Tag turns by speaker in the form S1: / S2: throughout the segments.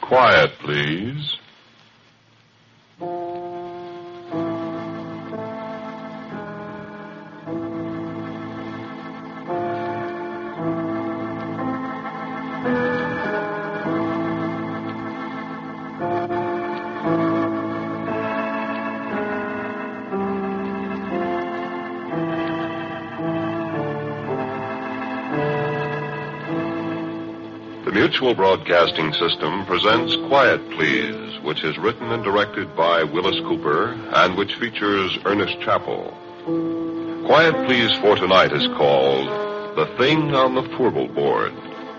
S1: Quiet, please. Mutual Broadcasting System presents Quiet Please, which is written and directed by Willis Cooper and which features Ernest Chappell. Quiet Please for tonight is called The Thing on the Furball Board.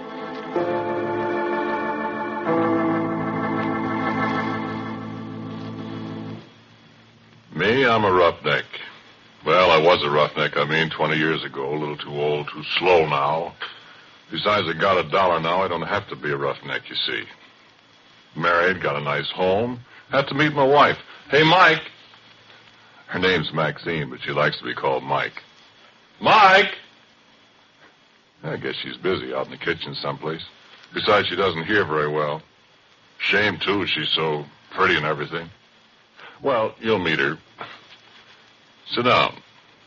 S1: Me, I'm a roughneck. Well, I was a roughneck, 20 years ago. A little too old, too slow now. Besides, I got $1 now. I don't have to be a roughneck, you see. Married, got a nice home. Had to meet my wife. Hey, Mike. Her name's Maxine, but she likes to be called Mike. Mike! I guess she's busy out in the kitchen someplace. Besides, she doesn't hear very well. Shame, too. She's so pretty and everything. Well, you'll meet her. Sit down.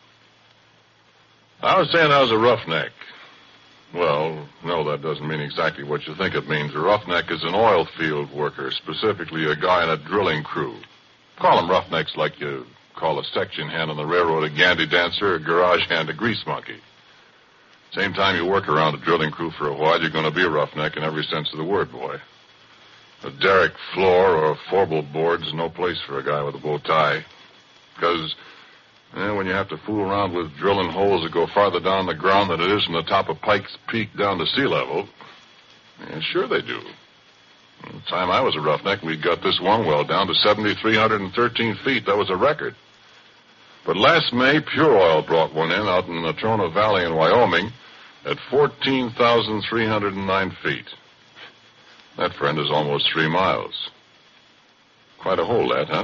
S1: I was saying I was a roughneck. Well, no, that doesn't mean exactly what you think it means. A roughneck is an oil field worker, specifically a guy in a drilling crew. Call them roughnecks like you call a section hand on the railroad a gandy dancer, a garage hand a grease monkey. Same time you work around a drilling crew for a while, you're going to be a roughneck in every sense of the word, boy. A derrick floor or a forball board's no place for a guy with a bow tie. Because when you have to fool around with drilling holes that go farther down the ground than it is from the top of Pike's Peak down to sea level, sure they do. The time I was a roughneck, we got this one well down to 7,313 feet. That was a record. But last May, Pure Oil brought one in out in the Natrona Valley in Wyoming at 14,309 feet. That, friend, is almost 3 miles. Quite a hole, that, huh?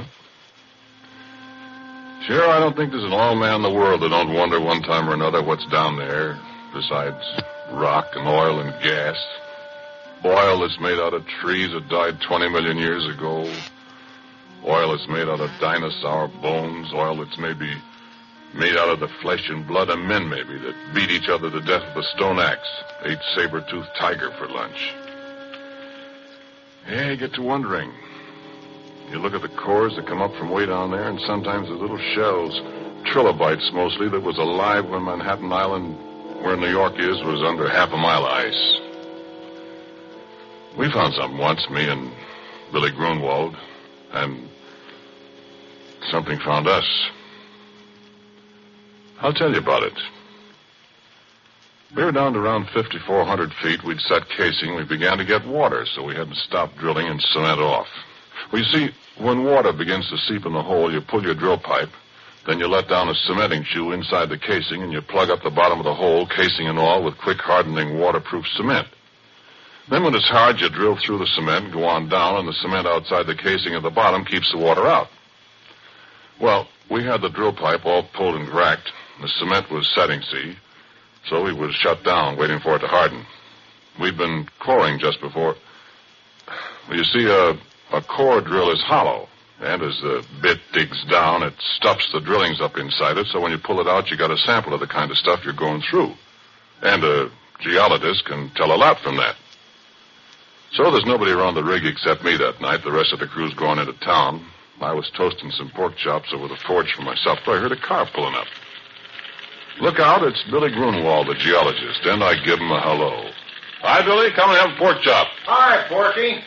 S1: Sure, I don't think there's an oil man in the world that don't wonder one time or another what's down there, besides rock and oil and gas. Oil that's made out of trees that died 20 million years ago. Oil that's made out of dinosaur bones. Oil that's maybe made out of the flesh and blood of men, maybe, that beat each other to death with a stone axe, ate saber-toothed tiger for lunch. Yeah, you get to wondering. You look at the cores that come up from way down there, and sometimes the little shells, trilobites mostly, that was alive when Manhattan Island, where New York is, was under half a mile of ice. We found something once, me and Billy Grunwald, and something found us. I'll tell you about it. We were down to around 5,400 feet. We'd set casing. We began to get water, so we had to stop drilling and cement off. Well, you see, when water begins to seep in the hole, you pull your drill pipe, then you let down a cementing shoe inside the casing, and you plug up the bottom of the hole, casing and all, with quick hardening waterproof cement. Then when it's hard, you drill through the cement and go on down, and the cement outside the casing at the bottom keeps the water out. Well, we had the drill pipe all pulled and cracked. The cement was setting, see, so we was shut down, waiting for it to harden. We'd been coring just before. Well, you see, a core drill is hollow, and as the bit digs down, it stuffs the drillings up inside it, so when you pull it out, you got a sample of the kind of stuff you're going through. And a geologist can tell a lot from that. So there's nobody around the rig except me that night. The rest of the crew's going into town. I was toasting some pork chops over the forge for myself, but I heard a car pulling up. Look out, it's Billy Grunwald, the geologist, and I give him a hello. Hi, Billy, come and have a pork chop.
S2: Hi, Porky.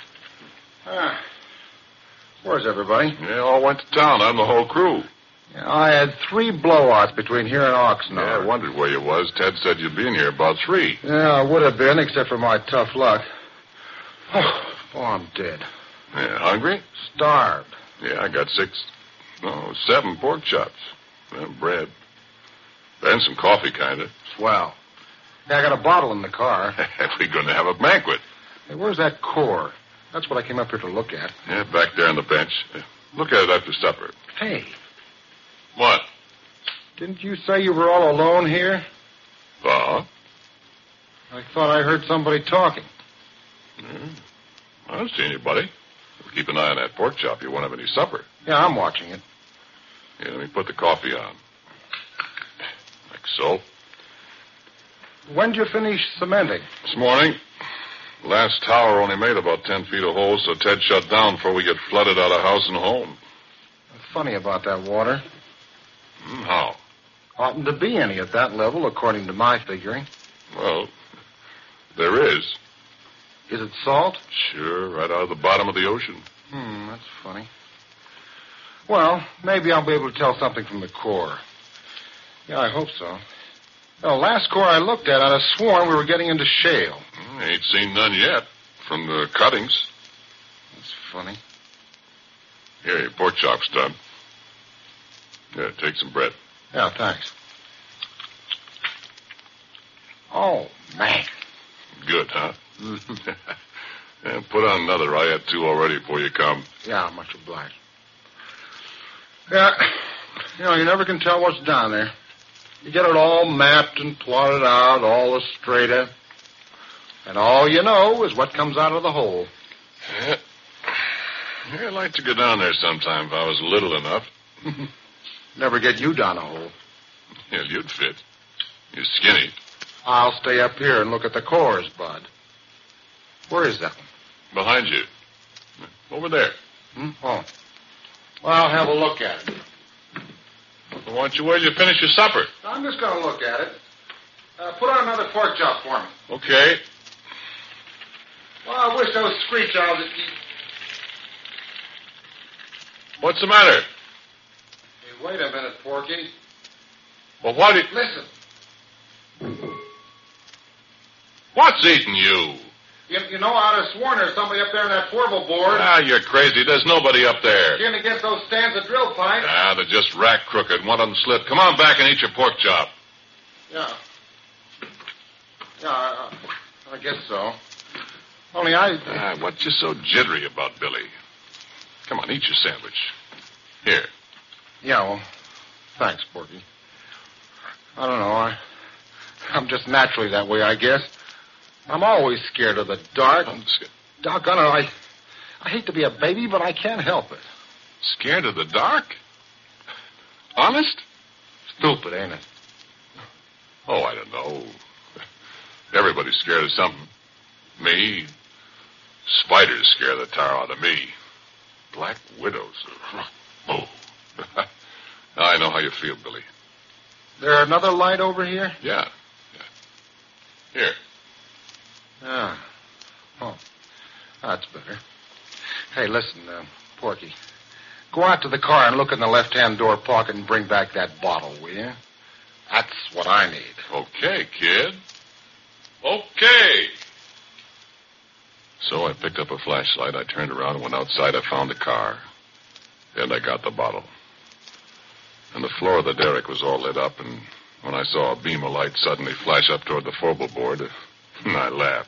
S2: Where's everybody?
S1: Yeah, all went to town. I'm the whole crew.
S2: Yeah, I had 3 blowouts between here and Oxnard.
S1: Yeah, I wondered where you was. Ted said you'd be in here about 3.
S2: Yeah, I would have been, except for my tough luck. Oh, I'm dead.
S1: Yeah, hungry?
S2: Starved.
S1: Yeah, I got 7 pork chops. And bread. And some coffee, kind of.
S2: Swell. Yeah, I got a bottle in the car.
S1: We're going to have a banquet.
S2: Hey, where's that core? That's what I came up here to look at.
S1: Yeah, back there on the bench. Look at it after supper.
S2: Hey.
S1: What?
S2: Didn't you say you were all alone here?
S1: I
S2: thought I heard somebody talking.
S1: I don't see anybody. Keep an eye on that pork chop. You won't have any supper.
S2: Yeah, I'm watching it.
S1: Here, let me put the coffee on. Like so.
S2: When'd you finish cementing?
S1: This morning. Last tower only made about 10 feet of holes, so Ted shut down before we get flooded out of house and home.
S2: Funny about that water.
S1: How?
S2: Oughtn't to be any at that level, according to my figuring.
S1: Well, there is.
S2: Is it salt?
S1: Sure, right out of the bottom of the ocean.
S2: That's funny. Well, maybe I'll be able to tell something from the core. Yeah, I hope so. The last core I looked at, I'd have sworn we were getting into shale.
S1: Ain't seen none yet from the cuttings.
S2: That's funny.
S1: Here, your pork chop's done. Yeah, take some bread.
S2: Yeah, thanks. Oh, man.
S1: Good, huh? Yeah, put on another. I had 2 already before you come.
S2: Yeah, much obliged. Yeah, you never can tell what's down there. You get it all mapped and plotted out, all the straighter. And all you know is what comes out of the hole.
S1: Yeah. I'd like to go down there sometime if I was little enough.
S2: Never get you down a hole.
S1: Yeah, you'd fit. You're skinny.
S2: I'll stay up here and look at the cores, Bud. Where is that one?
S1: Behind you. Over there.
S2: Oh. Well, I'll have a look at it.
S1: Well, why don't you wait till you finish your supper?
S2: I'm just going to look at it. Put on another pork chop for me.
S1: Okay.
S2: Well, I wish those screech owls would keep...
S1: What's the matter?
S2: Hey, wait a minute, Porky.
S1: Well, what did...
S2: Listen.
S1: What's eating you?
S2: You know, I'd have sworn there's somebody up there on that portable board.
S1: Ah, you're crazy. There's nobody up there.
S2: Getting against those stands of drill pipe.
S1: Ah, they're just rack crooked. One of them slipped. Come on back and eat your pork chop.
S2: Yeah. Yeah, I guess so. Only I...
S1: Ah, what you so jittery about, Billy? Come on, eat your sandwich. Here.
S2: Yeah, well, thanks, Porky. I don't know. I'm just naturally that way, I guess. I'm always scared of the dark. Doggone it, I hate to be a baby, but I can't help it.
S1: Scared of the dark? Honest?
S2: Stupid, ain't it?
S1: Oh, I don't know. Everybody's scared of something. Me. Spiders scare the tar out of me. Black widows. Oh. I know how you feel, Billy.
S2: There another light over here?
S1: Yeah. Here.
S2: Ah. Oh. That's better. Hey, listen, Porky. Go out to the car and look in the left-hand door pocket and bring back that bottle, will you? That's what I need.
S1: Okay, kid. Okay. So I picked up a flashlight. I turned around and went outside. I found the car. And I got the bottle. And the floor of the derrick was all lit up, and when I saw a beam of light suddenly flash up toward the foreball board, I laughed.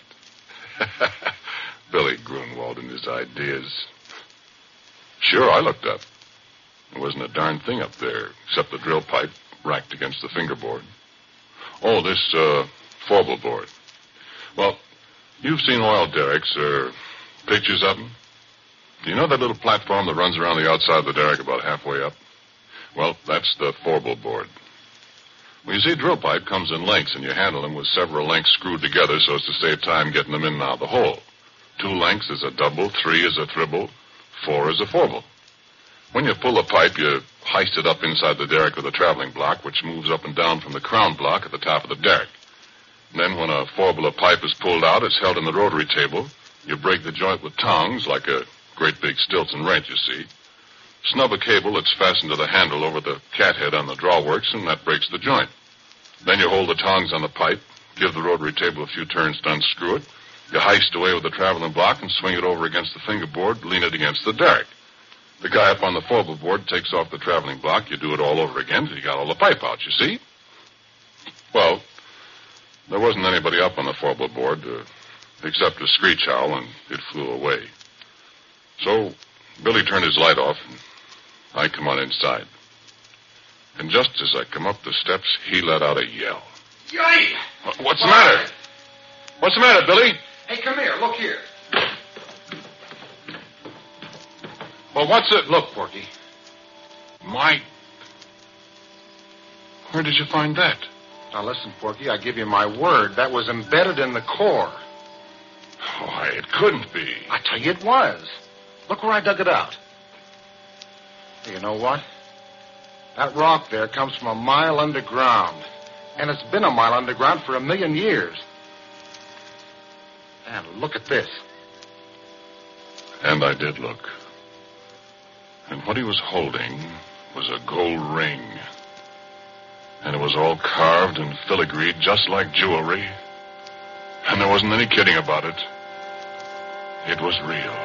S1: Billy Grunwald and his ideas. Sure, I looked up. There wasn't a darn thing up there, except the drill pipe racked against the fingerboard. Oh, this, foreball board. Well, you've seen oil derricks, or pictures of them. Do you know that little platform that runs around the outside of the derrick about halfway up? Well, that's the foreball board. Well, you see, drill pipe comes in lengths, and you handle them with several lengths screwed together so as to save time getting them in and out of the hole. 2 lengths is a double, 3 is a triple, 4 is a foreball. When you pull the pipe, you heist it up inside the derrick with a traveling block, which moves up and down from the crown block at the top of the derrick. And then when a foreball of pipe is pulled out, it's held in the rotary table. You break the joint with tongs, like a great big Stilton wrench, you see. Snub a cable that's fastened to the handle over the cathead on the drawworks, and that breaks the joint. Then you hold the tongs on the pipe, give the rotary table a few turns to unscrew it. You heist away with the traveling block and swing it over against the fingerboard, lean it against the derrick. The guy up on the foreball board takes off the traveling block. You do it all over again till you got all the pipe out, you see? Well, there wasn't anybody up on the foreball board except a screech owl, and it flew away. So Billy turned his light off, and I come on inside. And just as I come up the steps, he let out a yell.
S2: Yay!
S1: What's the matter? What's the matter, Billy?
S2: Hey, come here. Look here.
S1: Well, what's it?
S2: Look, Porky.
S1: Where did you find that?
S2: Now, listen, Porky, I give you my word. That was embedded in the core.
S1: Why, it couldn't be.
S2: I tell you it was. Look where I dug it out. You know what? That rock there comes from a mile underground. And it's been a mile underground for 1,000,000 years. And look at this.
S1: And I did look. And what he was holding was a gold ring. And it was all carved and filigreed just like jewelry. And there wasn't any kidding about it. It was real.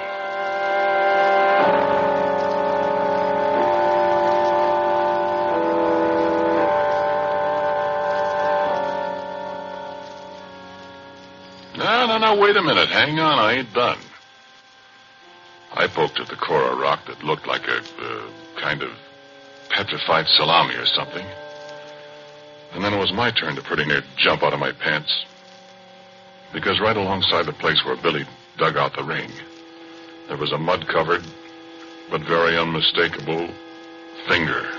S1: No, wait a minute. Hang on, I ain't done. I poked at the core of rock that looked like a kind of petrified salami or something. And then it was my turn to pretty near jump out of my pants. Because right alongside the place where Billy dug out the ring, there was a mud-covered, but very unmistakable finger.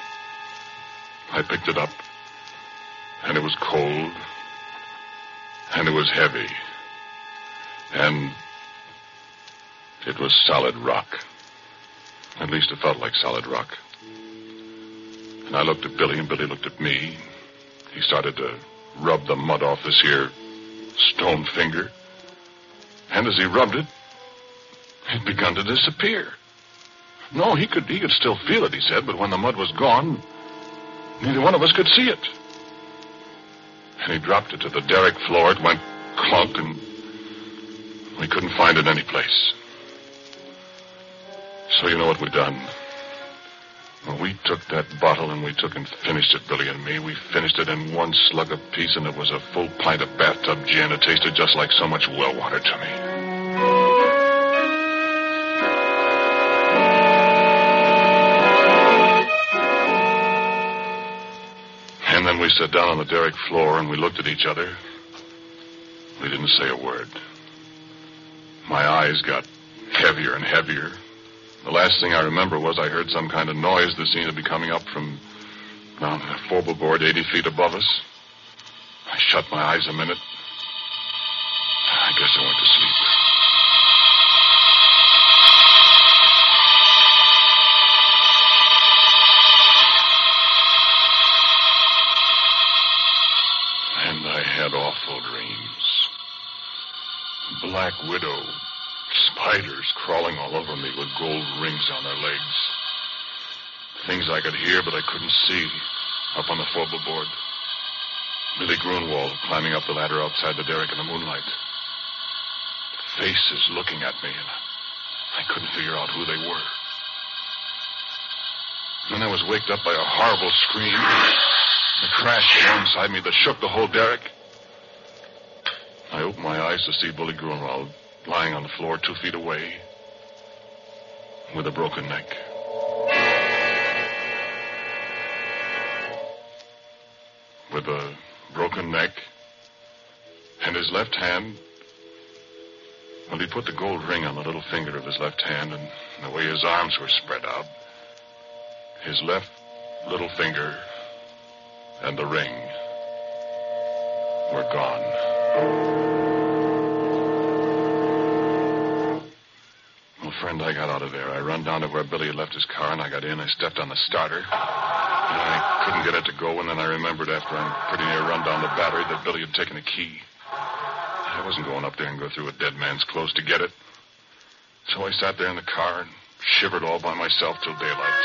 S1: I picked it up, and it was cold, and it was heavy, and it was solid rock. At least it felt like solid rock. And I looked at Billy, and Billy looked at me. He started to rub the mud off this here stone finger. And as he rubbed it, it begun to disappear. No, he could still feel it, he said, but when the mud was gone, neither one of us could see it. And he dropped it to the derrick floor. It went clunk, and we couldn't find it any place. So you know what we done? Well, we took that bottle and we took and finished it, Billy and me. We finished it in one slug apiece, and it was a full pint of bathtub gin. It tasted just like so much well water to me. And then we sat down on the derrick floor and we looked at each other. We didn't say a word. My eyes got heavier and heavier. The last thing I remember was I heard some kind of noise that seemed to be coming up from down a forward board 80 feet above us. I shut my eyes a minute. I guess I went to sleep. And I had awful dreams. Black Widow. Spiders crawling all over me with gold rings on their legs. Things I could hear, but I couldn't see, up on the forward board. Billy Grunwald climbing up the ladder outside the derrick in the moonlight. Faces looking at me, and I couldn't figure out who they were. Then I was waked up by a horrible scream. The crash alongside me that shook the whole derrick. I opened my eyes to see Billy Grunwald lying on the floor 2 feet away with a broken neck. With a broken neck and his left hand, well, he put the gold ring on the little finger of his left hand, and the way his arms were spread out, his left little finger and the ring were gone. Friend, I got out of there. I run down to where Billy had left his car, and I got in. I stepped on the starter. And I couldn't get it to go, and then I remembered after I pretty near run down the battery that Billy had taken a key. I wasn't going up there and go through a dead man's clothes to get it. So I sat there in the car and shivered all by myself till daylight.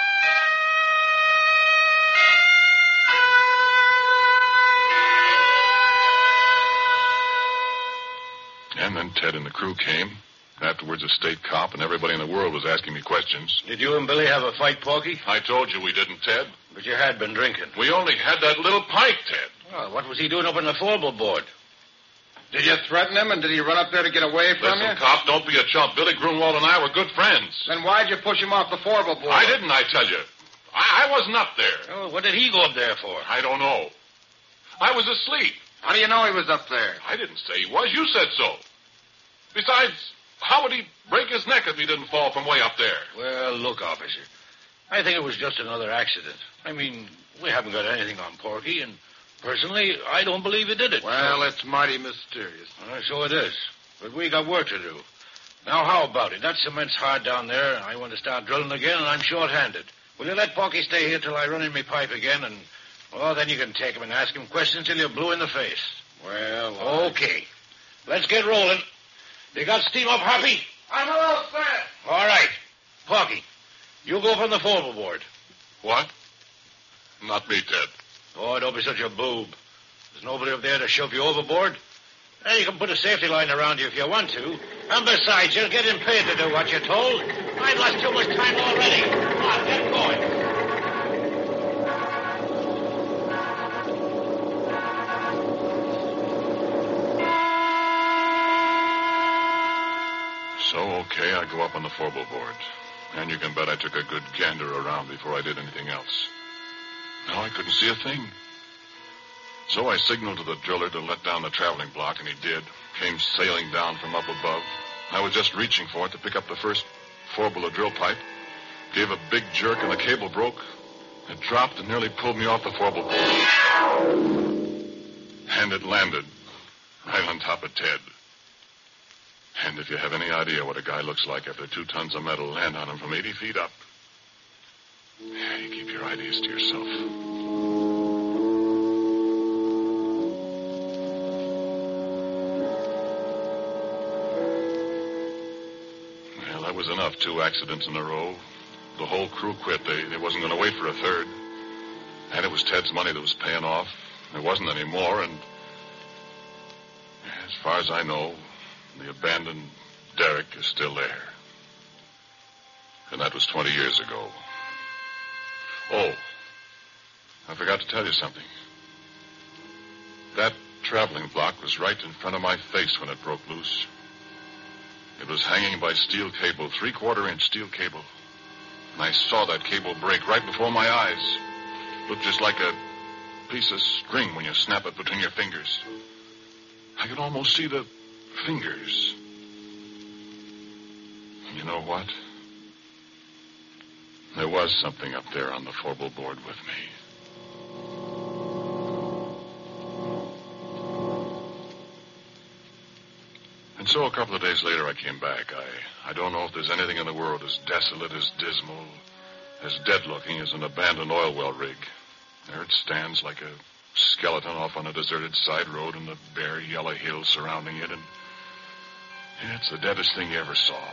S1: And then Ted and the crew came. Afterwards, a state cop, and everybody in the world was asking me questions.
S3: Did you and Billy have a fight, Porky?
S1: I told you we didn't, Ted.
S3: But you had been drinking.
S1: We only had that little pint, Ted.
S3: Well, what was he doing up on the forward board?
S2: Did you threaten him, and did he run up there to get away from you?
S1: Listen, cop, don't be a chump. Billy Grunwald and I were good friends.
S2: Then why'd you push him off the forward board?
S1: I didn't, I tell you. I wasn't up there.
S3: Oh, what did he go up there for?
S1: I don't know. I was asleep.
S2: How do you know he was up there?
S1: I didn't say he was. You said so. Besides, How would he break his neck if he didn't fall from way up there?
S3: Well, look, officer. I think it was just another accident. I mean, we haven't got anything on Porky, and personally, I don't believe he did it.
S2: Well, it's mighty mysterious.
S3: So it is. But we got work to do. Now, how about it? That cement's hard down there. I want to start drilling again, and I'm short-handed. Will you let Porky stay here till I run in my pipe again, and, well, then you can take him and ask him questions till you're blue in the face.
S2: Well,
S3: Okay. Let's get rolling. You got steam up, Happy?
S2: I'm all set.
S3: All right. Porky, you go from the forward board.
S1: What? Not me, Ted.
S3: Oh, don't be such a boob. There's nobody up there to shove you overboard. Hey, you can put a safety line around you if you want to. And besides, you're getting paid to do what you're told. I've lost too much time already. Come on, get going.
S1: So, okay, I go up on the forward board. And you can bet I took a good gander around before I did anything else. No, I couldn't see a thing. So I signaled to the driller to let down the traveling block, and he did. Came sailing down from up above. I was just reaching for it to pick up the first four-bullet drill pipe. Gave a big jerk, and the cable broke. It dropped and nearly pulled me off the four-bullet board. And it landed right on top of Ted. And if you have any idea what a guy looks like after 2 tons of metal land on him from 80 feet up, yeah, you keep your ideas to yourself. Well, that was enough. 2 accidents in a row. The whole crew quit. They wasn't going to wait for a third. And it was Ted's money that was paying off. There wasn't any more, and as far as I know, the abandoned derrick is still there. And that was 20 years ago. Oh, I forgot to tell you something. That traveling block was right in front of my face when it broke loose. It was hanging by steel cable, 3/4-inch steel cable. And I saw that cable break right before my eyes. Looked just like a piece of string when you snap it between your fingers. I could almost see the fingers. You know what? There was something up there on the forward board with me. And so a couple of days later I came back. I don't know if there's anything in the world as desolate, as dismal, as dead-looking as an abandoned oil well rig. There it stands like a skeleton off on a deserted side road and the bare yellow hills surrounding it, and it's the deadest thing you ever saw.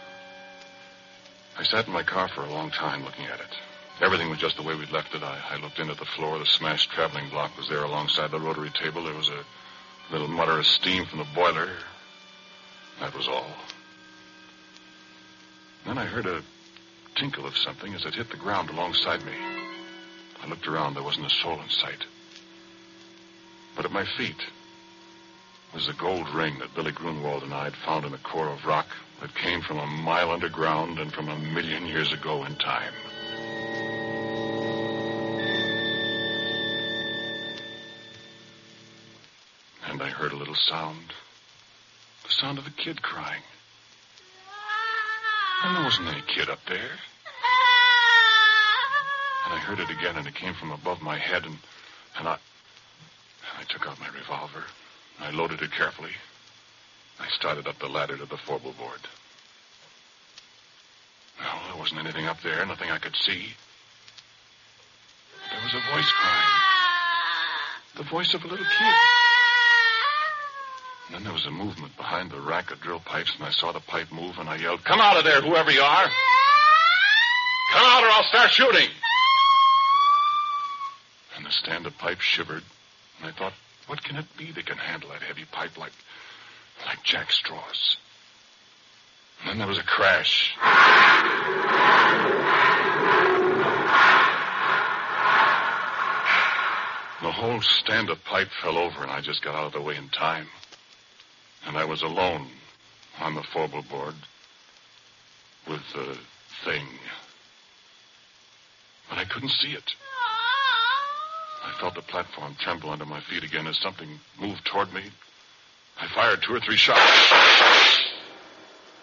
S1: I sat in my car for a long time looking at it. Everything was just the way we'd left it. I looked in at the floor. The smashed traveling block was there alongside the rotary table. There was a little mutter of steam from the boiler. That was all. Then I heard a tinkle of something as it hit the ground alongside me. I looked around. There wasn't a soul in sight. But at my feet was the gold ring that Billy Grunwald and I had found in a core of rock that came from a mile underground and from 1,000,000 years ago in time. And I heard a little sound. The sound of a kid crying. And there wasn't any kid up there. And I heard it again, and it came from above my head, and I took out my revolver. I loaded it carefully. I started up the ladder to the forward board. No, there wasn't anything up there, nothing I could see. There was a voice crying. The voice of a little kid. And then there was a movement behind the rack of drill pipes, and I saw the pipe move, and I yelled, "Come out of there, whoever you are! Come out or I'll start shooting!" And the stand of pipe shivered, and I thought, what can it be that can handle that heavy pipe like jack straws? And then there was a crash. The whole stand of pipe fell over, and I just got out of the way in time. And I was alone on the forward board with the thing. But I couldn't see it. I felt the platform tremble under my feet again as something moved toward me. I fired 2 or 3 shots.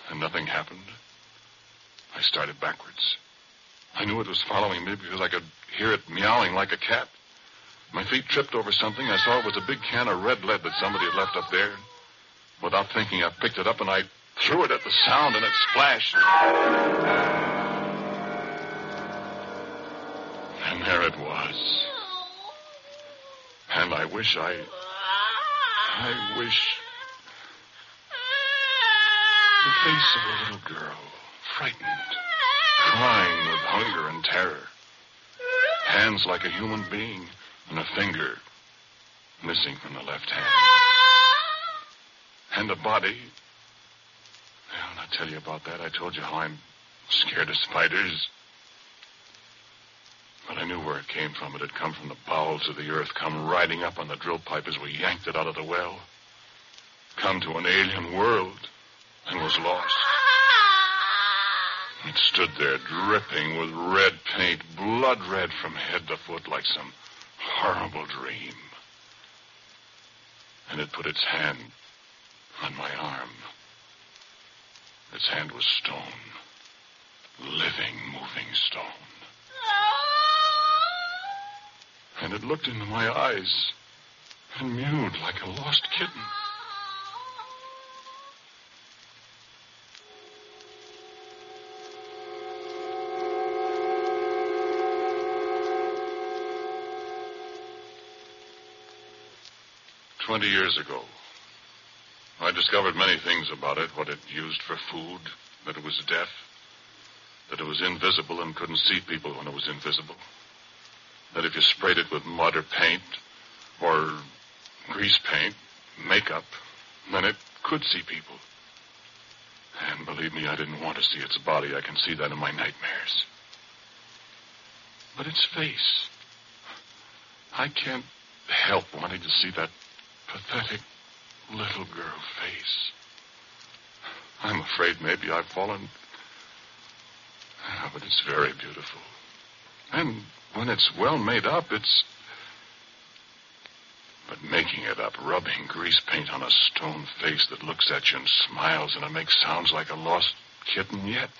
S1: and nothing happened. I started backwards. I knew it was following me because I could hear it meowing like a cat. My feet tripped over something. I saw it was a big can of red lead that somebody had left up there. Without thinking, I picked it up and I threw it at the sound, and it splashed. And there it was. And I wish the face of a little girl, frightened, crying with hunger and terror. Hands like a human being, and a finger missing from the left hand. And a body. Well, I'll tell you about that. I told you how I'm scared of spiders. But I knew where it came from. It had come from the bowels of the earth, come riding up on the drill pipe as we yanked it out of the well. Come to an alien world, and was lost. It stood there dripping with red paint, blood red from head to foot like some horrible dream. And it put its hand on my arm. Its hand was stone. Living, moving stone. And it looked into my eyes and mewed like a lost kitten. "20 years ago, I discovered many things about it, what it used for food, that it was deaf, that it was invisible and couldn't see people when it was invisible, that if you sprayed it with mud or paint or grease paint, makeup, then it could see people. And believe me, I didn't want to see its body. I can see that in my nightmares. But its face, I can't help wanting to see that pathetic little girl face. I'm afraid maybe I've fallen. But it's very beautiful. And when it's well made up, it's... But making it up, rubbing grease paint on a stone face that looks at you and smiles, and it makes sounds like a lost kitten yet.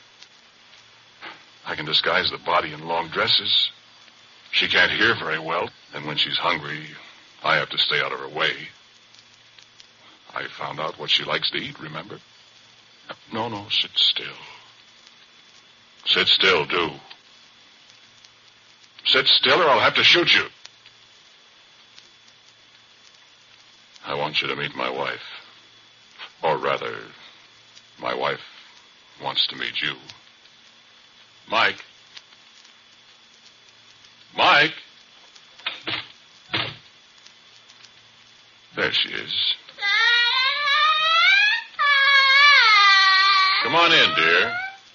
S1: I can disguise the body in long dresses. She can't hear very well, and when she's hungry, I have to stay out of her way. I found out what she likes to eat, remember? No, sit still. Sit still, do. Sit still or I'll have to shoot you. I want you to meet my wife. Or rather, my wife wants to meet you. Mike. Mike. There she is. Come on in, dear.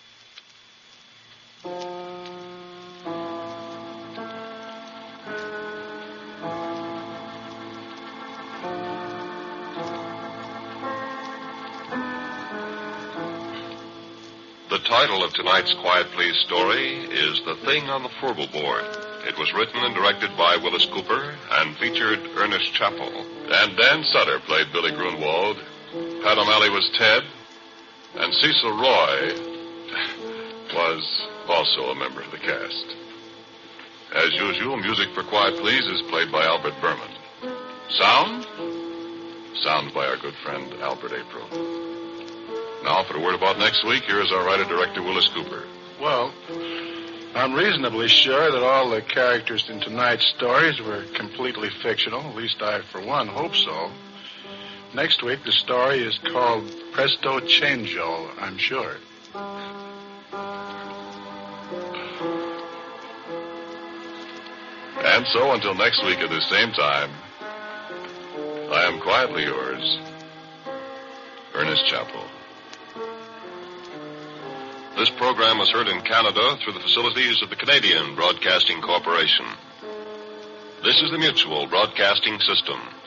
S4: The title of tonight's Quiet Please story is The Thing on the Furble Board. It was written and directed by Willis Cooper and featured Ernest Chappell.
S1: And Dan Sutter played Billy Grunwald. Pat O'Malley was Ted. And Cecil Roy was also a member of the cast. As usual, music for Quiet Please is played by Albert Berman. Sound by our good friend Albert April. Now, for a word about next week, here is our writer-director, Willis Cooper.
S5: Well, I'm reasonably sure that all the characters in tonight's stories were completely fictional. At least I, for one, hope so. Next week, the story is called Presto Changeo, I'm sure.
S1: And so, until next week at the same time, I am quietly yours, Ernest Chappell.
S4: This program was heard in Canada through the facilities of the Canadian Broadcasting Corporation. This is the Mutual Broadcasting System.